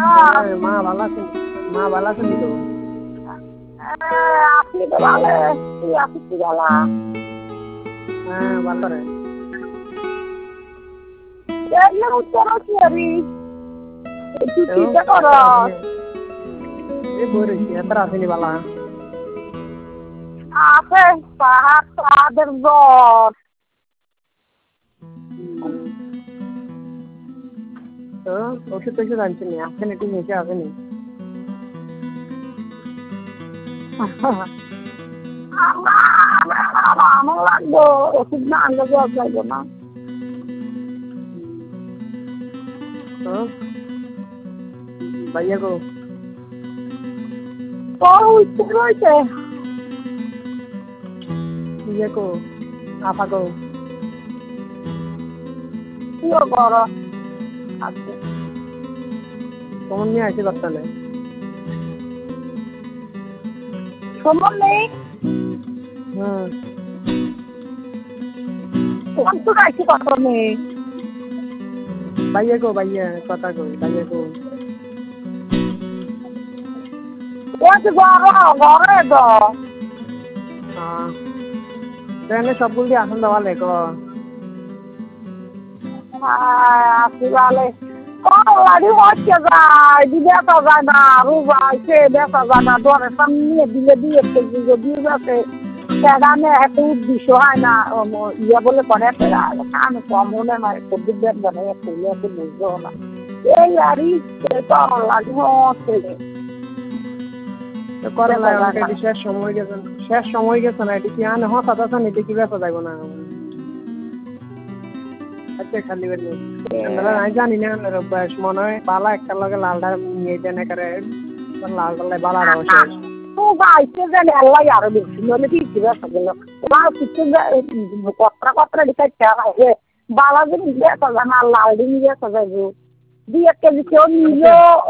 মা ভালো আছেন? মা ভালো আছেন তো? আপনি তো ভালো আপনি কি ভালো হ্যাঁ ভালো রে। উত্তর কি চিন্তা কর এই বই রয়েছি এত আসেনি বালা। আছে পাহাড়ের জ্বর তো ওষুধ টষুধ আনছিনি আসেন একটু নিচে আসেনি। আমার লাগবো ওষুধ না আনলে জ্বর যাইব না। ভাইয়া গো উত্তর রয়েছে ইয়ে গো আপা গো কিও কর আছে কেমন নিয়ে আসি বর্তমানে সময় নেই তো আইসি কত নেই ভাইয়া গো ভাইয়া কথা কই ভাইয়া গো ঘরে তো তাহলে সবগুলো দিয়ে আসুন দেওয়া লেখো আসি ভালো লাড়ি হচ্ছে যায় দিবে তো যায় না রুবা সে দেখা যায় না দরের সামনে দিলে দিয়ে দিয়ে যাচ্ছে সেখানে এত উদ্দেশ্য হয় না ইয়ে বলে করে কান কম হলে না সবজির ব্যাগ বানাই তুলে এত বুঝবো না এই লাড়ি তো লাড়ি হচ্ছে শেষ সময় গেছে না এটি কি আনে হঠাৎ আছে না এটি কি বেসা যাইব না আচ্ছা খালি বের আমি জানি না বয়স মনে হয় বালা একটা লগে লালটা নিয়ে দেন করে লাল ডালে বালা শেষ বাইছে জানি আল্লাহ আরো বেশি নলে কি কি বেসা গেল তোমার কিছু কতরা দিকে খেলা যে বালা যদি বেসা জানা লাল দিন বেসা যাইব 2-1 কেজি কেউ নিল